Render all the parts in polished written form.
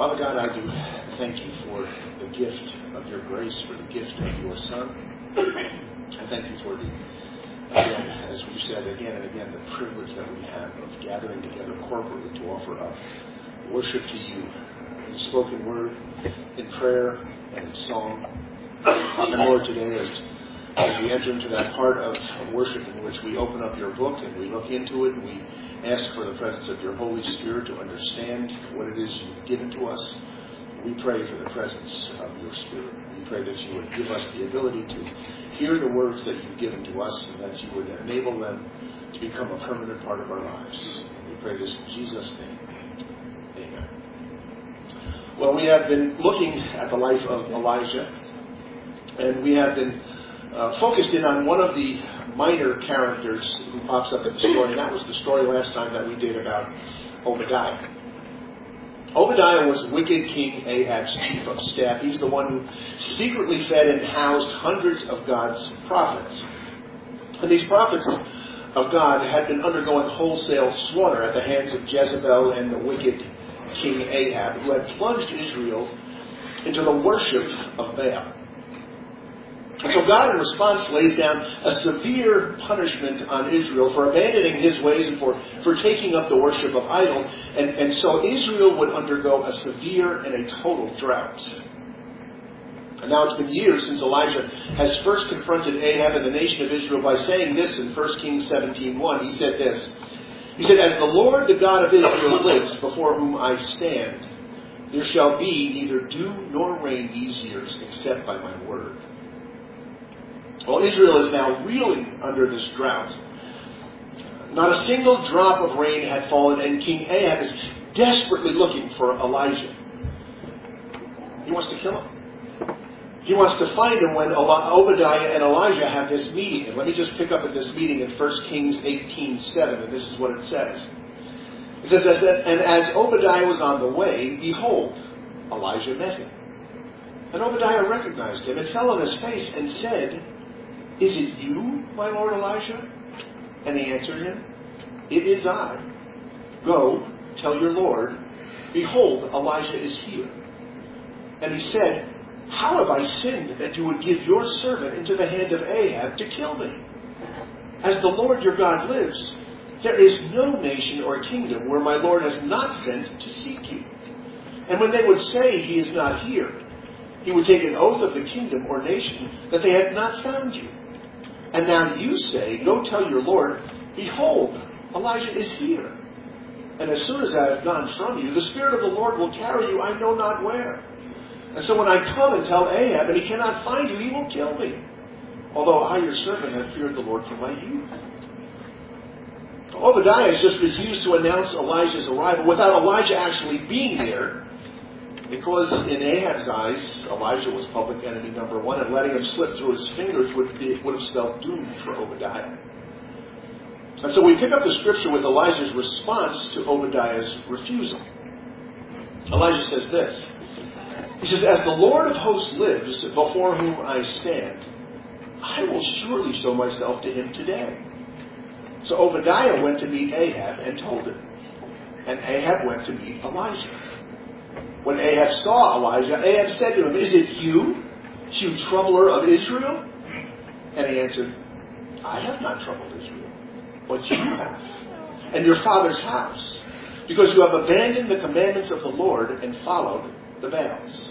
Father God, I do thank you for the gift of your grace, for the gift of your Son. I thank you for again, as we've said again and again, the privilege that we have of gathering together corporately to offer up worship to you in spoken word, in prayer, and in song. And Lord, today as we enter into that part of worship in which we open up your book and we look into it and we ask for the presence of your Holy Spirit to understand what it is you've given to us, we pray for the presence of your Spirit. We pray that you would give us the ability to hear the words that you've given to us and that you would enable them to become a permanent part of our lives. We pray this in Jesus' name. Amen. Well, we have been looking at the life of Elijah, and we have been focused in on one of the minor characters who pops up in the story, and that was the story last time that we did about Obadiah. Obadiah was wicked King Ahab's chief of staff. He's the one who secretly fed and housed hundreds of God's prophets. And these prophets of God had been undergoing wholesale slaughter at the hands of Jezebel and the wicked King Ahab, who had plunged Israel into the worship of Baal. And so God, in response, lays down a severe punishment on Israel for abandoning his ways and for taking up the worship of idols. And so Israel would undergo a severe and a total drought. And now it's been years since Elijah has first confronted Ahab and the nation of Israel by saying this in 1 Kings 17:1. He said this. He said, "As the Lord, the God of Israel, lives, before whom I stand, there shall be neither dew nor rain these years except by my word." Well, Israel is now reeling under this drought. Not a single drop of rain had fallen, and King Ahab is desperately looking for Elijah. He wants to kill him. He wants to find him when Obadiah and Elijah have this meeting. And let me just pick up at this meeting in 1 Kings 18:7, and this is what it says. It says, "And as Obadiah was on the way, behold, Elijah met him. And Obadiah recognized him and fell on his face and said, 'Is it you, my lord Elijah?' And he answered him, 'It is I. Go, tell your lord, behold, Elijah is here.' And he said, 'How have I sinned that you would give your servant into the hand of Ahab to kill me? As the Lord your God lives, there is no nation or kingdom where my lord has not sent to seek you. And when they would say he is not here, he would take an oath of the kingdom or nation that they had not found you. And now you say, go tell your Lord, behold, Elijah is here. And as soon as I have gone from you, the Spirit of the Lord will carry you I know not where. And so when I come and tell Ahab and he cannot find you, he will kill me. Although I, your servant, have feared the Lord from my youth.' Obadiah has just refused to announce Elijah's arrival without Elijah actually being there, because in Ahab's eyes, Elijah was public enemy number one, and letting him slip through his fingers would have spelled doom for Obadiah. And so we pick up the scripture with Elijah's response to Obadiah's refusal. Elijah says this. He says, "As the Lord of hosts lives, before whom I stand, I will surely show myself to him today." So Obadiah went to meet Ahab and told him. And Ahab went to meet Elijah. When Ahab saw Elijah, Ahab said to him, "Is it you troubler of Israel?" And he answered, "I have not troubled Israel, but you have, and your father's house, because you have abandoned the commandments of the Lord and followed the Baals."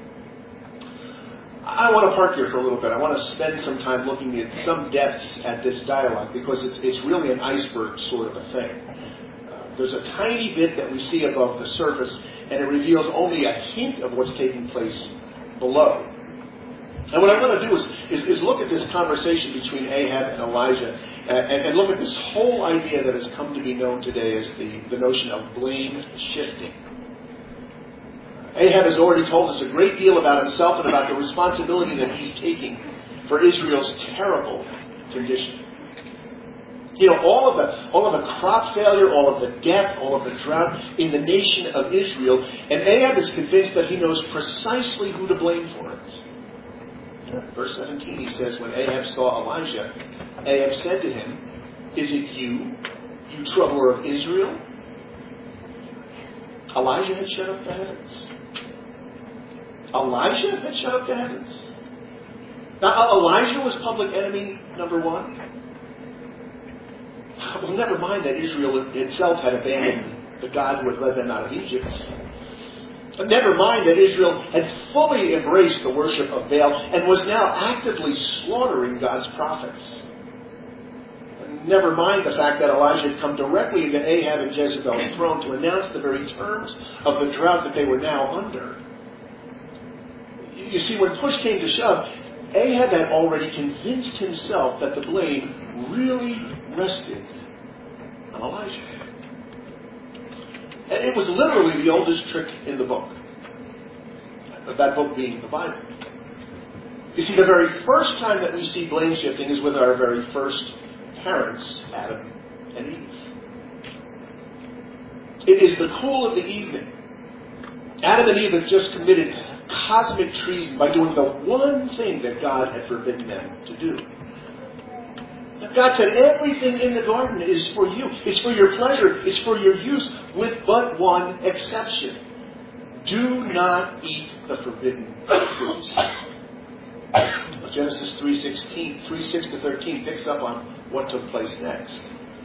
I want to park here for a little bit. I want to spend some time looking at some depths at this dialogue, because it's really an iceberg sort of a thing. There's a tiny bit that we see above the surface, and it reveals only a hint of what's taking place below. And what I want to do is look at this conversation between Ahab and Elijah, and look at this whole idea that has come to be known today as the notion of blame shifting. Ahab has already told us a great deal about himself and about the responsibility that he's taking for Israel's terrible condition. You know, all of the crop failure, all of the death, all of the drought in the nation of Israel, and Ahab is convinced that he knows precisely who to blame for it. Verse 17, he says, when Ahab saw Elijah, Ahab said to him, "Is it you, you troubler of Israel?" Elijah had shut up the heavens. Elijah had shut up the heavens. Now, Elijah was public enemy number one. Well, never mind that Israel itself had abandoned the God who had led them out of Egypt. But never mind that Israel had fully embraced the worship of Baal and was now actively slaughtering God's prophets. And never mind the fact that Elijah had come directly into Ahab and Jezebel's throne to announce the very terms of the drought that they were now under. You see, when push came to shove, Ahab had already convinced himself that the blame really rested on Elijah. And it was literally the oldest trick in the book. That book being the Bible. You see, the very first time that we see blame shifting is with our very first parents, Adam and Eve. It is the cool of the evening. Adam and Eve had just committed cosmic treason by doing the one thing that God had forbidden them to do. God said everything in the garden is for you. It's for your pleasure. It's for your use, with but one exception. Do not eat the forbidden fruits. Genesis 3:6-13 picks up on what took place next.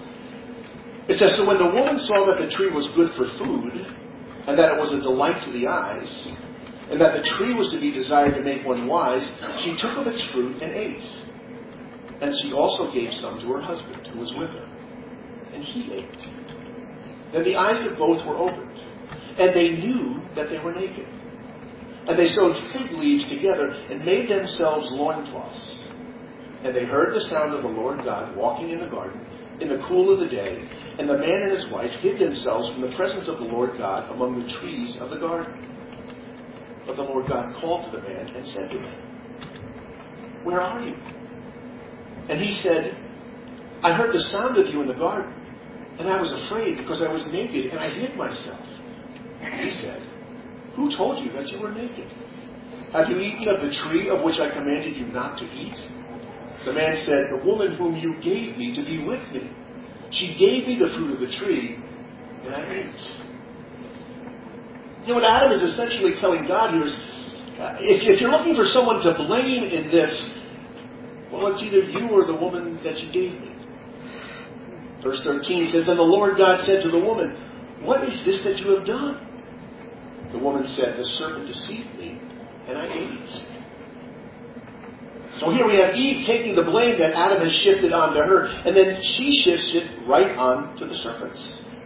It says, so when the woman saw that the tree was good for food, and that it was a delight to the eyes, and that the tree was to be desired to make one wise, she took of its fruit and ate. And she also gave some to her husband, who was with her. And he ate. Then the eyes of both were opened, and they knew that they were naked. And they sewed fig leaves together and made themselves loincloths. And they heard the sound of the Lord God walking in the garden in the cool of the day. And the man and his wife hid themselves from the presence of the Lord God among the trees of the garden. But the Lord God called to the man and said to him, where are you? And he said, I heard the sound of you in the garden, and I was afraid because I was naked, and I hid myself. He said, who told you that you were naked? Have you eaten of the tree of which I commanded you not to eat? The man said, the woman whom you gave me to be with me, she gave me the fruit of the tree, and I ate. You know, what Adam is essentially telling God here is, if you're looking for someone to blame in this, well, it's either you or the woman that you gave me. Verse 13 says, then the Lord God said to the woman, what is this that you have done? The woman said, the serpent deceived me, and I ate. So here we have Eve taking the blame that Adam has shifted onto her, and then she shifts it right on to the serpents.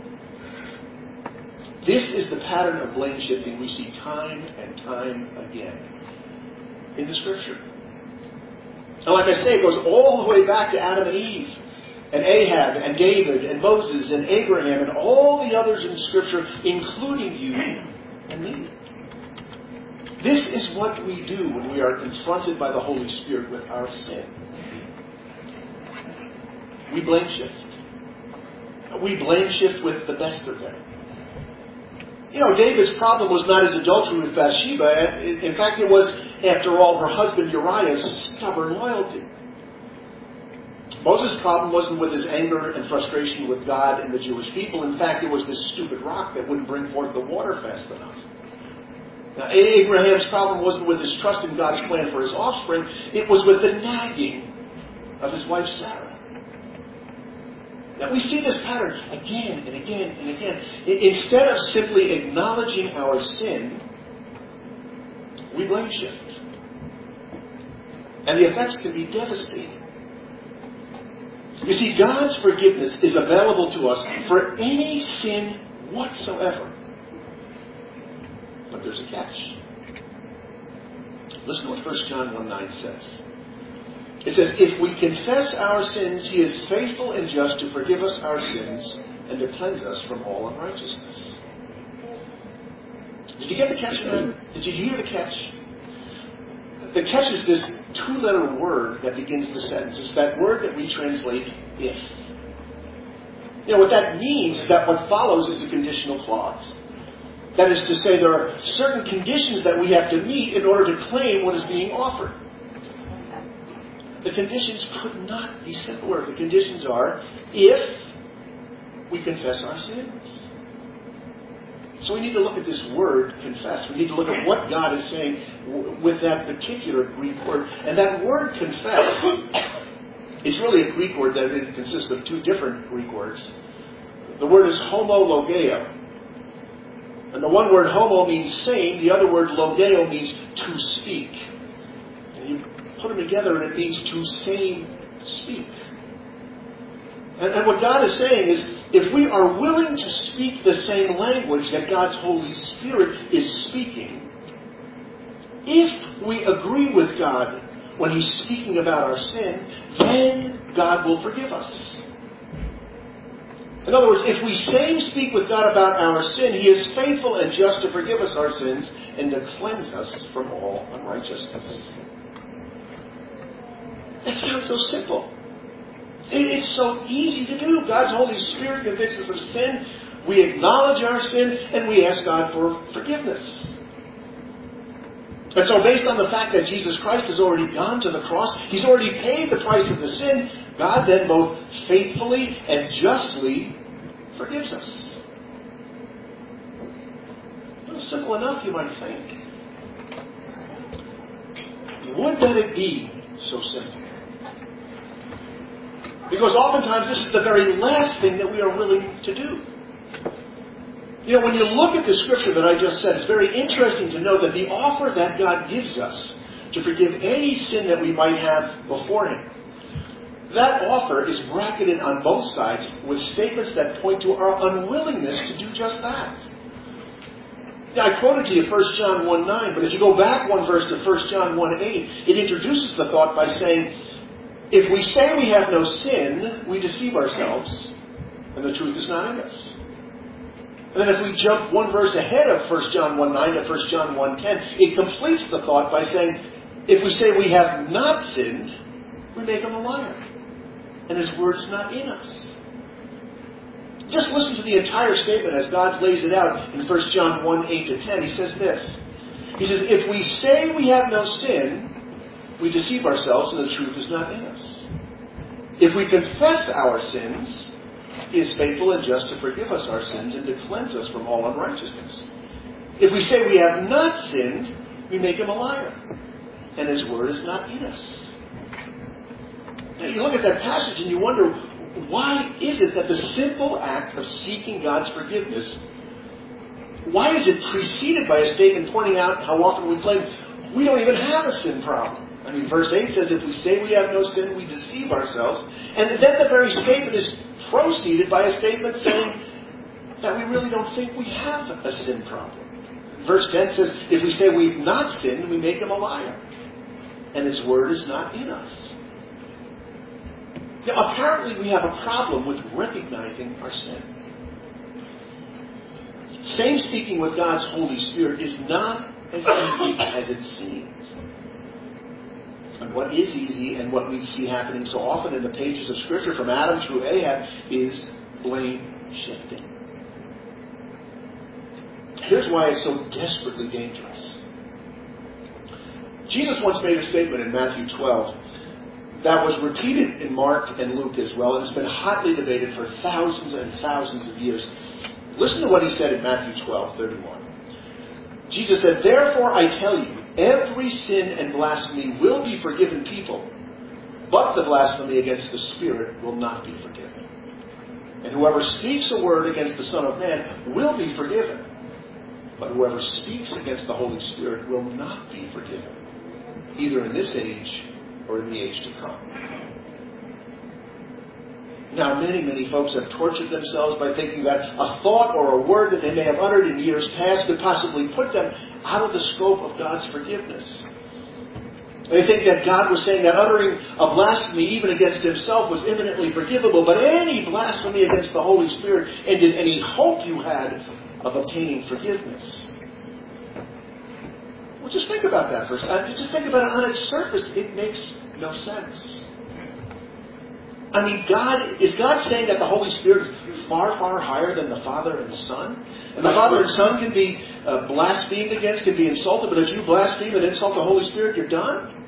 This is the pattern of blame shifting we see time and time again in the Scripture. And like I say, it goes all the way back to Adam and Eve, and Ahab, and David, and Moses, and Abraham, and all the others in Scripture, including you and me. This is what we do when we are confronted by the Holy Spirit with our sin. We blame shift. We blame shift with the best of them. You know, David's problem was not his adultery with Bathsheba. In fact, it was, after all, her husband Uriah's stubborn loyalty. Moses' problem wasn't with his anger and frustration with God and the Jewish people. In fact, it was this stupid rock that wouldn't bring forth the water fast enough. Now, Abraham's problem wasn't with his trust in God's plan for his offspring. It was with the nagging of his wife Sarah. Now, we see this pattern again and again and again. Instead of simply acknowledging our sin, we blame shift. And the effects can be devastating. You see, God's forgiveness is available to us for any sin whatsoever. But there's a catch. Listen to what 1 John 1:9 says. It says, if we confess our sins, He is faithful and just to forgive us our sins and to cleanse us from all unrighteousness. Did you get the catch in that? Did you hear the catch? The catch is this two-letter word that begins the sentence. It's that word that we translate if. You know, what that means is that what follows is a conditional clause. That is to say, there are certain conditions that we have to meet in order to claim what is being offered. The conditions could not be simpler. The conditions are, if we confess our sins. So we need to look at this word, confess. We need to look at what God is saying with that particular Greek word. And that word, confess, it's really a Greek word that it consists of two different Greek words. The word is homologeo. And the one word homo means same, the other word logeo means to speak. And you put them together and it means to same speak. And what God is saying is, if we are willing to speak the same language that God's Holy Spirit is speaking, if we agree with God when He's speaking about our sin, then God will forgive us. In other words, if we same speak with God about our sin, He is faithful and just to forgive us our sins and to cleanse us from all unrighteousness. That sounds so simple. It's so easy to do. God's Holy Spirit convicts us of sin. We acknowledge our sin and we ask God for forgiveness. And so based on the fact that Jesus Christ has already gone to the cross, He's already paid the price of the sin, God then both faithfully and justly forgives us. Simple enough, you might think. Would that it be so simple? Because oftentimes this is the very last thing that we are willing to do. You know, when you look at the scripture that I just said, it's very interesting to know that the offer that God gives us to forgive any sin that we might have before Him, that offer is bracketed on both sides with statements that point to our unwillingness to do just that. Now, I quoted to you 1 John 1:9, but if you go back one verse to 1 John 1:8, it introduces the thought by saying, if we say we have no sin, we deceive ourselves, and the truth is not in us. And then if we jump one verse ahead of 1 John 1:9 to 1 John 1:10, it completes the thought by saying, if we say we have not sinned, we make Him a liar, and His word is not in us. Just listen to the entire statement as God lays it out in 1 John 1:8 to 10. He says this. He says, if we say we have no sin, we deceive ourselves and the truth is not in us. If we confess our sins, He is faithful and just to forgive us our sins and to cleanse us from all unrighteousness. If we say we have not sinned, we make Him a liar, and His word is not in us. Now you look at that passage and you wonder, why is it that the simple act of seeking God's forgiveness, why is it preceded by a statement pointing out how often we claim we don't even have a sin problem? I mean, verse 8 says, if we say we have no sin, we deceive ourselves. And then the very statement is preceded by a statement saying that we really don't think we have a sin problem. Verse 10 says, if we say we've not sinned, we make Him a liar, and His word is not in us. Now, apparently we have a problem with recognizing our sin. Same speaking with God's Holy Spirit is not as easy as it seems. And what is easy and what we see happening so often in the pages of Scripture from Adam through Ahab is blame shifting. Here's why it's so desperately dangerous. Jesus once made a statement in Matthew 12 that was repeated in Mark and Luke as well, and it's been hotly debated for thousands and thousands of years. Listen to what He said in Matthew 12:31. Jesus said, therefore I tell you, every sin and blasphemy will be forgiven people, but the blasphemy against the Spirit will not be forgiven. And whoever speaks a word against the Son of Man will be forgiven, but whoever speaks against the Holy Spirit will not be forgiven, either in this age or in the age to come. Now, many folks have tortured themselves by thinking that a thought or a word that they may have uttered in years past could possibly put them out of the scope of God's forgiveness. They think that God was saying that uttering a blasphemy even against Himself was imminently forgivable, but any blasphemy against the Holy Spirit ended any hope you had of obtaining forgiveness. Well, just think about that for a second. Just think about it on its surface. It makes no sense. I mean, is God saying that the Holy Spirit is far, far higher than the Father and the Son? And the Father and Son can be blasphemed against, can be insulted, but if you blaspheme and insult the Holy Spirit, you're done?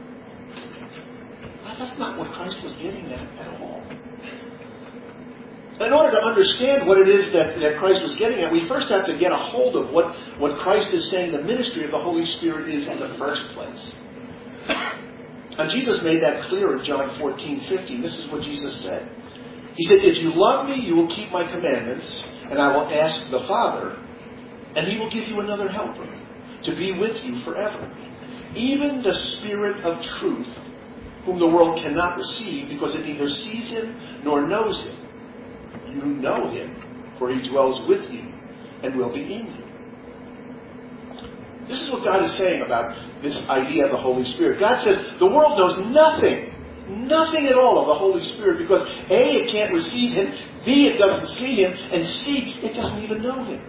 That's not what Christ was getting at all. In order to understand what it is that Christ was getting at, we first have to get a hold of what Christ is saying the ministry of the Holy Spirit is in the first place. And Jesus made that clear in John 14:15. This is what Jesus said. He said, if you love me, you will keep my commandments, and I will ask the Father, and he will give you another helper to be with you forever. Even the Spirit of truth, whom the world cannot receive because it neither sees him nor knows him. You know him, for he dwells with you and will be in you. This is what God is saying about this idea of the Holy Spirit. God says the world knows nothing at all of the Holy Spirit because A, it can't receive him, B, it doesn't see him, and C, it doesn't even know him.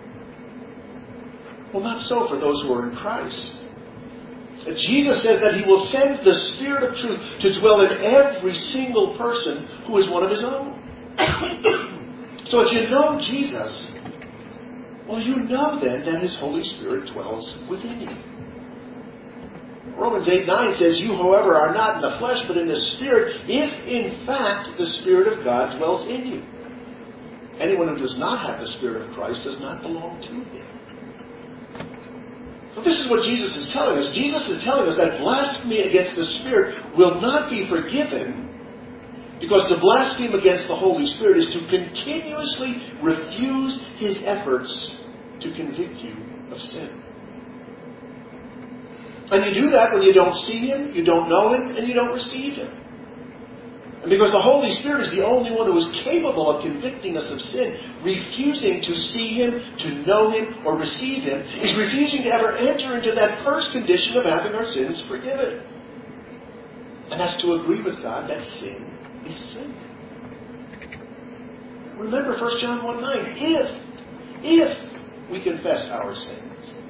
Well, not so for those who are in Christ. Jesus says that he will send the Spirit of truth to dwell in every single person who is one of his own. So if you know Jesus, well, you know then that his Holy Spirit dwells within you. Romans 8:9 says, you, however, are not in the flesh, but in the Spirit, if in fact the Spirit of God dwells in you. Anyone who does not have the Spirit of Christ does not belong to him. So this is what Jesus is telling us. Jesus is telling us that blasphemy against the Spirit will not be forgiven, because to blaspheme against the Holy Spirit is to continuously refuse his efforts to convict you of sin. And you do that when you don't see him, you don't know him, and you don't receive him. And because the Holy Spirit is the only one who is capable of convicting us of sin, refusing to see him, to know him, or receive him, is refusing to ever enter into that first condition of having our sins forgiven. And that's to agree with God that sin is sin. Remember 1 John 1:9. If we confess our sins.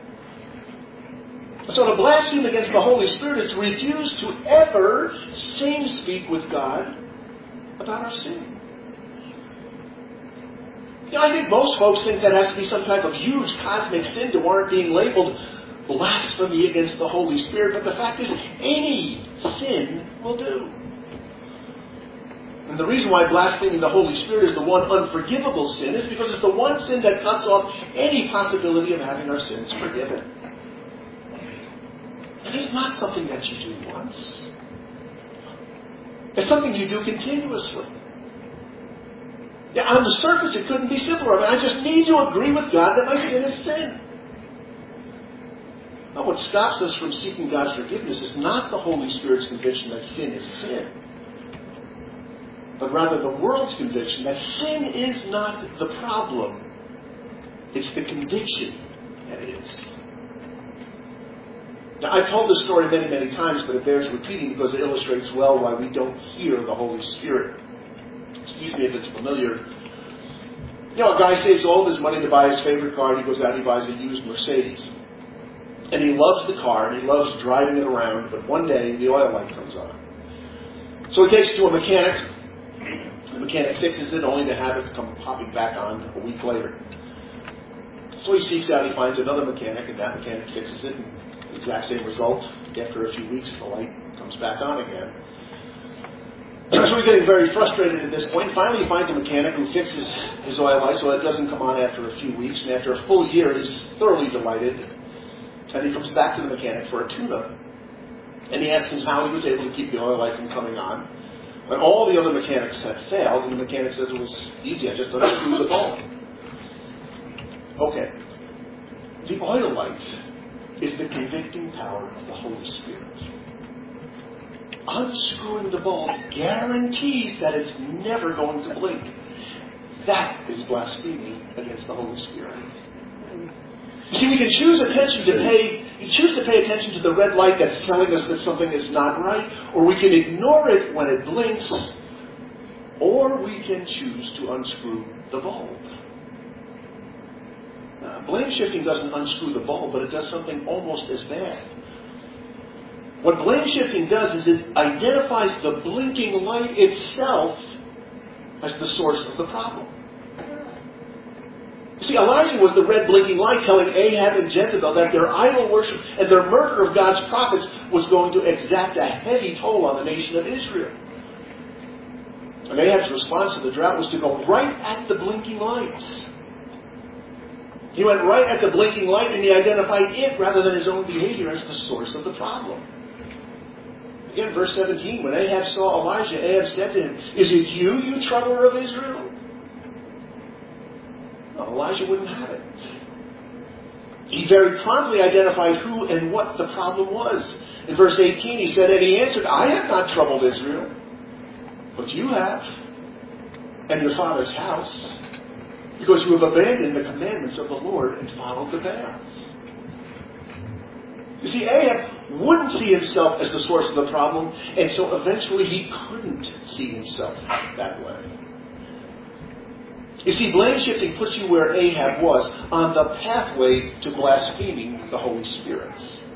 So to blaspheme against the Holy Spirit is to refuse to ever speak with God about our sin. I think most folks think that has to be some type of huge cosmic sin to warrant being labeled blasphemy against the Holy Spirit. But the fact is, any sin will do. And the reason why blaspheming the Holy Spirit is the one unforgivable sin is because it's the one sin that cuts off any possibility of having our sins forgiven. And it's not something that you do once. It's something you do continuously. On the surface, it couldn't be simpler. I just need to agree with God that my sin is sin. Now, what stops us from seeking God's forgiveness is not the Holy Spirit's conviction that sin is sin, but rather the world's conviction that sin is not the problem. It's the conviction that it is. Now, I've told this story many, many times, but it bears repeating because it illustrates well why we don't hear the Holy Spirit. Excuse me if it's familiar. A guy saves all of his money to buy his favorite car, and he goes out and he buys a used Mercedes. And he loves the car, and he loves driving it around, but one day the oil light comes on. So he takes it to a mechanic. The mechanic fixes it, only to have it come popping back on a week later. So he seeks out, he finds another mechanic, and that mechanic fixes it, and the exact same result. After a few weeks, the light comes back on again. So he's getting very frustrated at this point. Finally, he finds a mechanic who fixes his oil light so it doesn't come on after a few weeks. And after a full year, he's thoroughly delighted. And he comes back to the mechanic for a tune-up. And he asks him how he was able to keep the oil light from coming on. When all the other mechanics had failed, and the mechanic says it was easy, I just unscrewed the bulb. Okay. The oil light is the convicting power of the Holy Spirit. Unscrewing the bulb guarantees that it's never going to blink. That is blasphemy against the Holy Spirit. You see, we can choose to pay attention to the red light that's telling us that something is not right, or we can ignore it when it blinks, or we can choose to unscrew the bulb. Blame shifting doesn't unscrew the bulb, but it does something almost as bad. What blame shifting does is it identifies the blinking light itself as the source of the problem. You see, Elijah was the red blinking light telling Ahab and Jezebel that their idol worship and their murder of God's prophets was going to exact a heavy toll on the nation of Israel. And Ahab's response to the drought was to go right at the blinking lights. He went right at the blinking light and he identified it rather than his own behavior as the source of the problem. Again, verse 17, when Ahab saw Elijah, Ahab said to him, "Is it you, you troubler of Israel?" No, Elijah wouldn't have it. He very promptly identified who and what the problem was. In verse 18, he said, and he answered, "I have not troubled Israel, but you have, and your father's house, because you have abandoned the commandments of the Lord and followed the Baals." You see, Ahab wouldn't see himself as the source of the problem, and so eventually he couldn't see himself that way. You see, blame shifting puts you where Ahab was, on the pathway to blaspheming the Holy Spirit.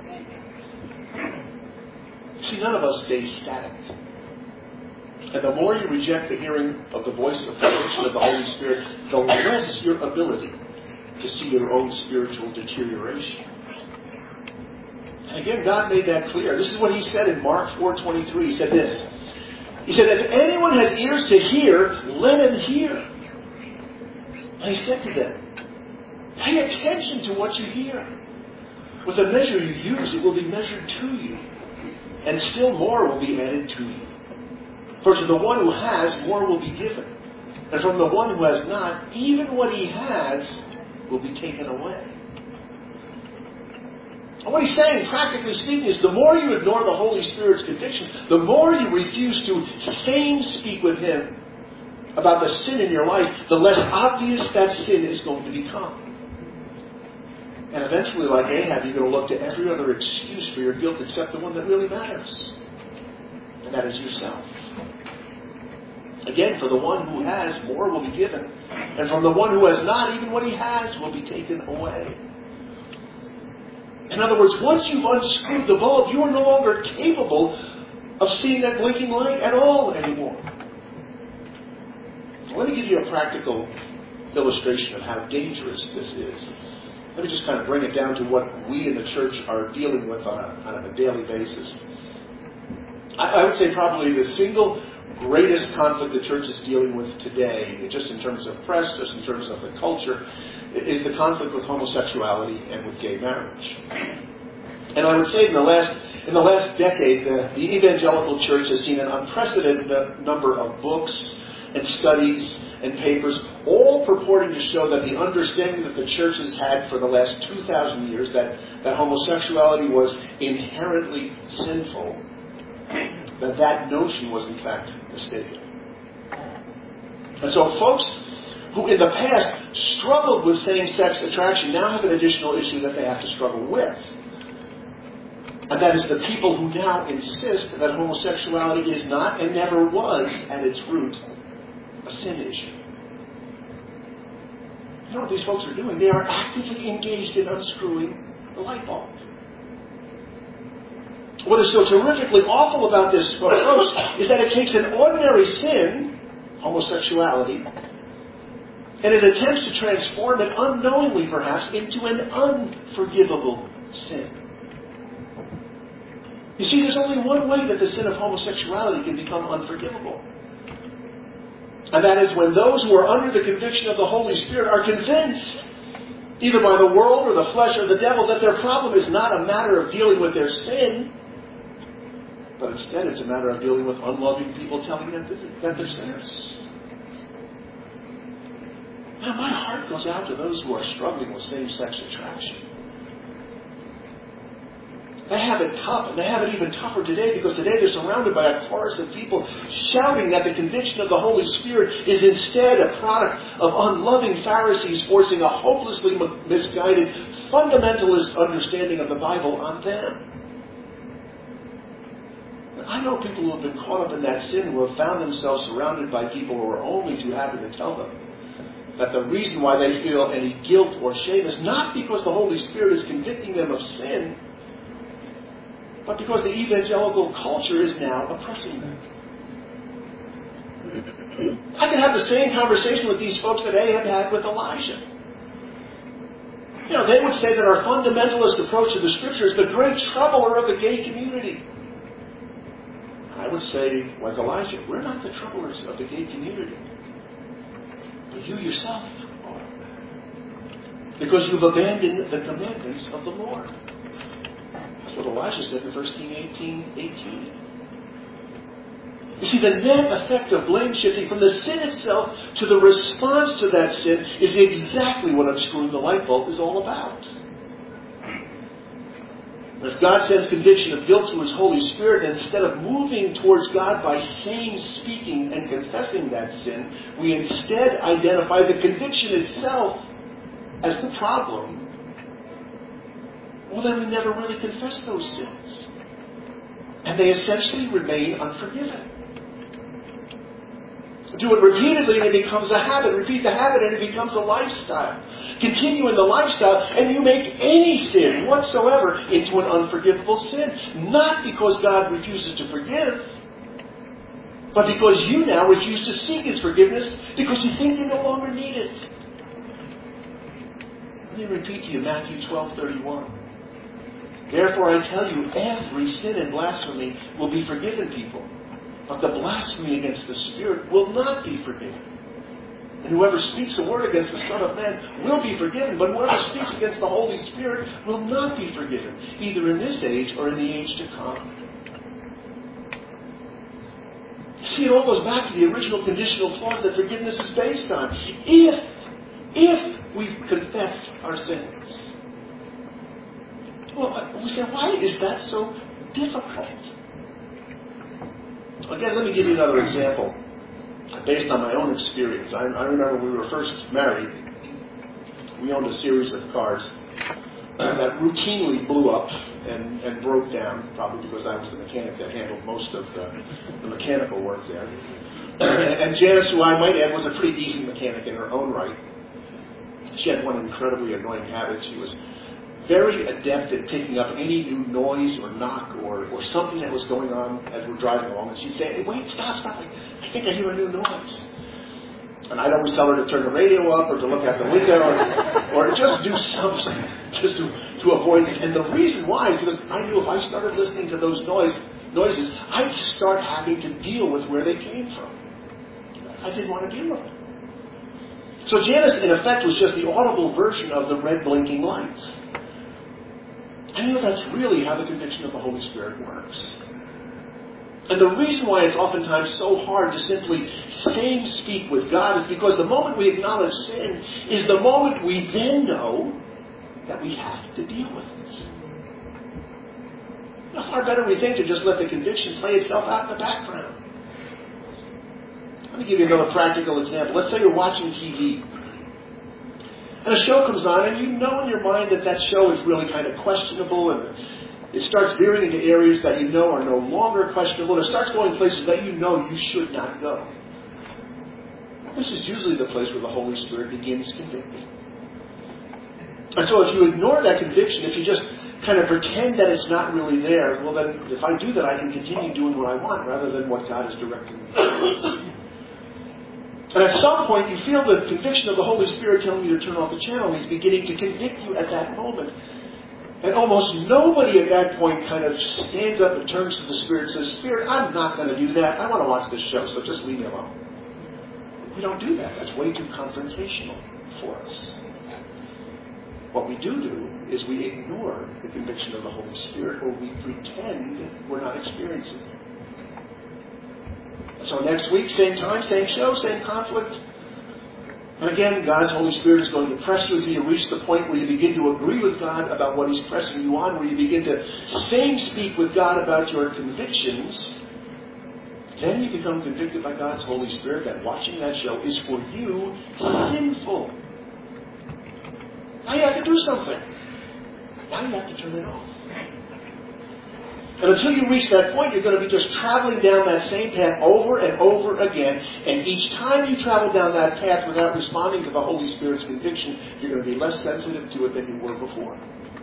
See, none of us stay static. And the more you reject the hearing of the voice of conviction of the Holy Spirit, the less your ability to see your own spiritual deterioration. And again, God made that clear. This is what He said in Mark 4:23. He said this. He said, "If anyone has ears to hear, let him hear." And He said to them, pay attention to what you hear. With the measure you use, it will be measured to you, and still more will be added to you. For to the one who has, more will be given. And from the one who has not, even what he has will be taken away. And what He's saying, practically speaking, is the more you ignore the Holy Spirit's conviction, the more you refuse to sane speak with Him about the sin in your life, the less obvious that sin is going to become. And eventually, like Ahab, you're going to look to every other excuse for your guilt except the one that really matters. And that is yourself. Again, for the one who has, more will be given. And from the one who has not, even what he has will be taken away. In other words, once you've unscrewed the bulb, you are no longer capable of seeing that blinking light at all anymore. So let me give you a practical illustration of how dangerous this is. Let me just kind of bring it down to what we in the church are dealing with on a daily basis. I would say probably the single greatest conflict the church is dealing with today, just in terms of press, just in terms of the culture, is the conflict with homosexuality and with gay marriage. And I would say in the last decade, the evangelical church has seen an unprecedented number of books and studies and papers, all purporting to show that the understanding that the church has had for the last 2,000 years, that homosexuality was inherently sinful, that notion was in fact mistaken. And so folks who in the past struggled with same-sex attraction now have an additional issue that they have to struggle with. And that is the people who now insist that homosexuality is not and never was at its root a sin issue. You know what these folks are doing? They are actively engaged in unscrewing the light bulb. What is so terrifically awful about this approach is that it takes an ordinary sin, homosexuality, and it attempts to transform it unknowingly, perhaps, into an unforgivable sin. You see, there's only one way that the sin of homosexuality can become unforgivable. And that is when those who are under the conviction of the Holy Spirit are convinced, either by the world or the flesh or the devil, that their problem is not a matter of dealing with their sin, but instead it's a matter of dealing with unloving people telling them that they're sinners. Now, my heart goes out to those who are struggling with same-sex attraction. They have it tough, and they have it even tougher today because today they're surrounded by a chorus of people shouting that the conviction of the Holy Spirit is instead a product of unloving Pharisees forcing a hopelessly misguided fundamentalist understanding of the Bible on them. I know people who have been caught up in that sin who have found themselves surrounded by people who are only too happy to tell them that the reason why they feel any guilt or shame is not because the Holy Spirit is convicting them of sin, but because the evangelical culture is now oppressing them. I can have the same conversation with these folks that Ahab had with Elijah. You know, they would say that our fundamentalist approach to the Scripture is the great troubler of the gay community. I I would say, like Elijah, we're not the troublers of the gay community. But you yourself are. Because you've abandoned the commandments of the Lord. That's what Elijah said in 1 Kings 18:18. You see, the net effect of blame shifting from the sin itself to the response to that sin is exactly what unscrewing the light bulb is all about. If God sends conviction of guilt to His Holy Spirit, and instead of moving towards God by saying, speaking, and confessing that sin, we instead identify the conviction itself as the problem, well, then we never really confess those sins. And they essentially remain unforgiven. Do it repeatedly and it becomes a habit. Repeat the habit and it becomes a lifestyle. Continue in the lifestyle and you make any sin whatsoever into an unforgivable sin. Not because God refuses to forgive, but because you now refuse to seek His forgiveness because you think you no longer need it. Let me repeat to you Matthew 12:31. Therefore I tell you, every sin and blasphemy will be forgiven people. But the blasphemy against the Spirit will not be forgiven. And whoever speaks a word against the Son of Man will be forgiven. But whoever speaks against the Holy Spirit will not be forgiven, either in this age or in the age to come. See, it all goes back to the original conditional clause that forgiveness is based on. If we confess our sins. Well, we say, why is that so difficult? Again, let me give you another example based on my own experience. I remember when we were first married, we owned a series of cars that routinely blew up and broke down, probably because I was the mechanic that handled most of the mechanical work there. And Janice, who I might add, was a pretty decent mechanic in her own right. She had one incredibly annoying habit. She was very adept at picking up any new noise or knock or something that was going on as we're driving along. And she'd say, hey, wait, stop. I think I hear a new noise. And I'd always tell her to turn the radio up or to look out the window or just do something just to avoid it. And the reason why is because I knew if I started listening to those noises, I'd start having to deal with where they came from. I didn't want to deal with them. So Janice, in effect, was just the audible version of the red blinking lights. I know that's really how the conviction of the Holy Spirit works. And the reason why it's oftentimes so hard to simply speak with God is because the moment we acknowledge sin is the moment we then know that we have to deal with it. It's far better, we think, to just let the conviction play itself out in the background. Let me give you another practical example. Let's say you're watching TV. And a show comes on, and you know in your mind that show is really kind of questionable, and it starts veering into areas that you know are no longer questionable, and it starts going places that you know you should not go. This is usually the place where the Holy Spirit begins convicting. And so if you ignore that conviction, if you just kind of pretend that it's not really there, well then, if I do that, I can continue doing what I want rather than what God is directing me towards. And at some point, you feel the conviction of the Holy Spirit telling you to turn off the channel. He's beginning to convict you at that moment. And almost nobody at that point kind of stands up and turns to the Spirit and says, Spirit, I'm not going to do that. I want to watch this show, so just leave me alone. We don't do that. That's way too confrontational for us. What we do is we ignore the conviction of the Holy Spirit, or we pretend we're not experiencing it. So next week, same time, same show, same conflict. And again, God's Holy Spirit is going to press you until you reach the point where you begin to agree with God about what He's pressing you on, where you begin to speak with God about your convictions. Then you become convicted by God's Holy Spirit that watching that show is for you sinful. Now you have to do something. Now you have to turn it off. And until you reach that point, you're going to be just traveling down that same path over and over again. And each time you travel down that path without responding to the Holy Spirit's conviction, you're going to be less sensitive to it than you were before.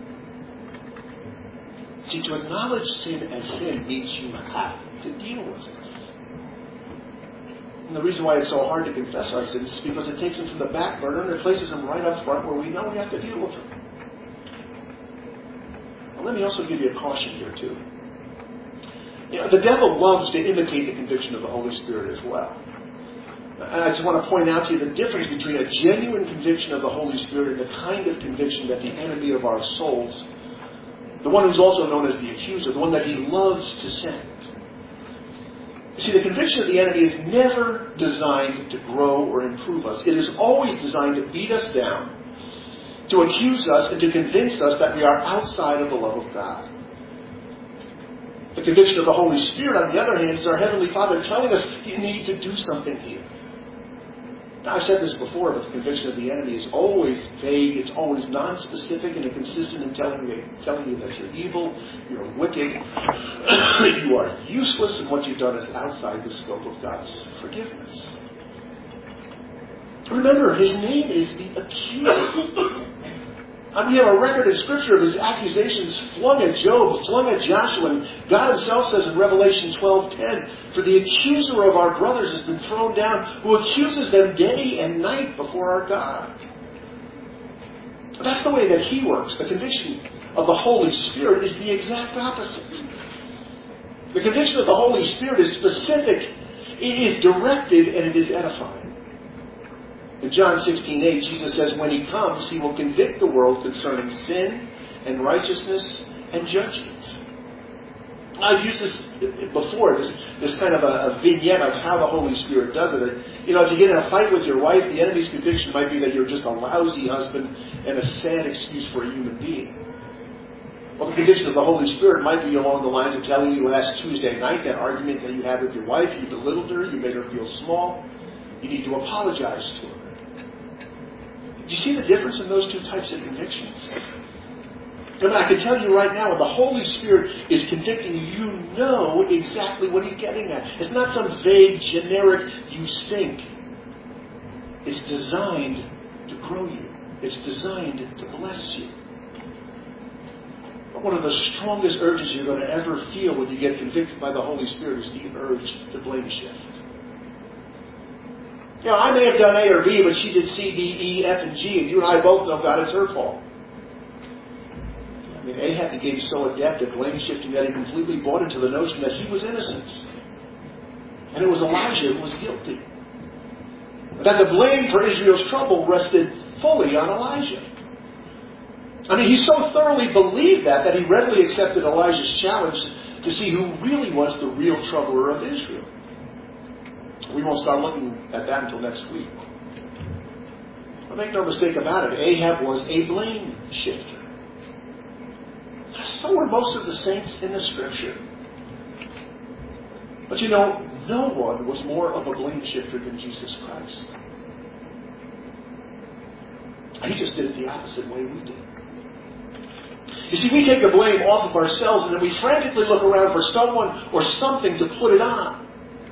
See, to acknowledge sin as sin means you have to deal with it. And the reason why it's so hard to confess our sins is because it takes them from the back burner and it places them right up front where we know we have to deal with them. Well, let me also give you a caution here, too. The devil loves to imitate the conviction of the Holy Spirit as well. And I just want to point out to you the difference between a genuine conviction of the Holy Spirit and the kind of conviction that the enemy of our souls, the one who's also known as the accuser, the one that he loves to send. You see, the conviction of the enemy is never designed to grow or improve us. It is always designed to beat us down, to accuse us, and to convince us that we are outside of the love of God. The conviction of the Holy Spirit, on the other hand, is our Heavenly Father telling us you need to do something here. Now, I've said this before, but the conviction of the enemy is always vague, it's always non-specific and inconsistent in telling you that you're evil, you're wicked, you are useless, and what you've done is outside the scope of God's forgiveness. Remember, his name is the accuser. We have a record in Scripture of his accusations flung at Job, flung at Joshua, and God himself says in Revelation 12:10, "For the accuser of our brothers has been thrown down, who accuses them day and night before our God." That's the way that he works. The conviction of the Holy Spirit is the exact opposite. The conviction of the Holy Spirit is specific, it is directed, and it is edifying. In John 16:8, Jesus says, when he comes, he will convict the world concerning sin and righteousness and judgment. I've used this before, this kind of a vignette of how the Holy Spirit does it. If you get in a fight with your wife, the enemy's conviction might be that you're just a lousy husband and a sad excuse for a human being. Well, the conviction of the Holy Spirit might be along the lines of telling you last Tuesday night, that argument that you had with your wife, you belittled her, you made her feel small, you need to apologize to her. Do you see the difference in those two types of convictions? And I can tell you right now, when the Holy Spirit is convicting you, you know exactly what he's getting at. It's not some vague, generic, you stink. It's designed to grow you. It's designed to bless you. But one of the strongest urges you're going to ever feel when you get convicted by the Holy Spirit is the urge to blame shift. I may have done A or B, but she did C, D, E, F, and G, and you and I both know, God, it's her fault. Ahab became so adept at blame shifting that he completely bought into the notion that he was innocent. And it was Elijah who was guilty. That the blame for Israel's trouble rested fully on Elijah. He so thoroughly believed that he readily accepted Elijah's challenge to see who really was the real troubler of Israel. We won't start looking at that until next week. But make no mistake about it, Ahab was a blame shifter. So were most of the saints in the Scripture. But no one was more of a blame shifter than Jesus Christ. He just did it the opposite way we did. You see, we take the blame off of ourselves and then we frantically look around for someone or something to put it on.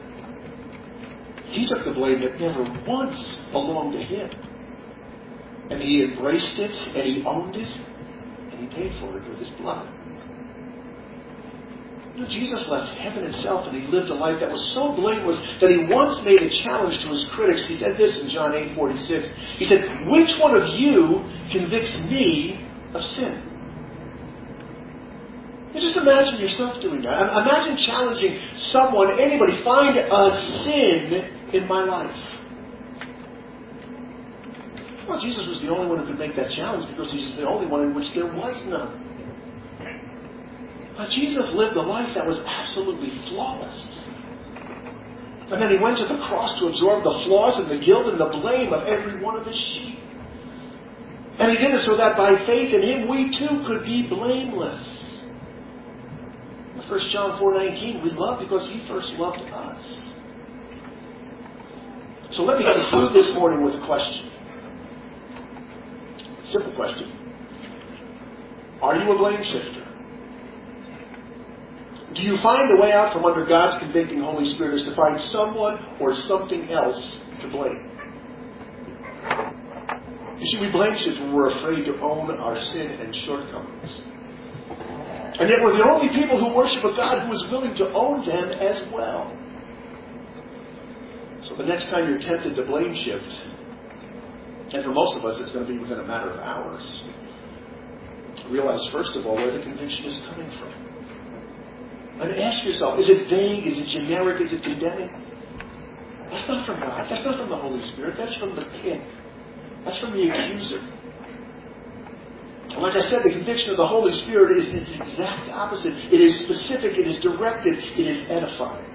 He took the blame that never once belonged to him. And he embraced it, and he owned it, and he paid for it with his blood. Jesus left heaven itself, and he lived a life that was so blameless that he once made a challenge to his critics. He said this in John 8:46. He said, "Which one of you convicts me of sin?" And just imagine yourself doing that. Imagine challenging someone, anybody, find a sin in my life. Well, Jesus was the only one who could make that challenge because he's the only one in which there was none. But Jesus lived a life that was absolutely flawless. And then he went to the cross to absorb the flaws and the guilt and the blame of every one of his sheep. And he did it so that by faith in him we too could be blameless. 1 John 4:19, we love because he first loved us. So let me conclude this morning with a question. Simple question. Are you a blame shifter? Do you find the way out from under God's convicting Holy Spirit is to find someone or something else to blame? You see, we blame shift when we're afraid to own our sin and shortcomings. And yet we're the only people who worship a God who is willing to own them as well. So the next time you're tempted to blame shift, and for most of us it's going to be within a matter of hours, realize first of all where the conviction is coming from. And ask yourself, is it vague? Is it generic? Is it condemning? That's not from God. That's not from the Holy Spirit. That's from the pit. That's from the accuser. And like I said, the conviction of the Holy Spirit is the exact opposite. It is specific. It is directed. It is edifying.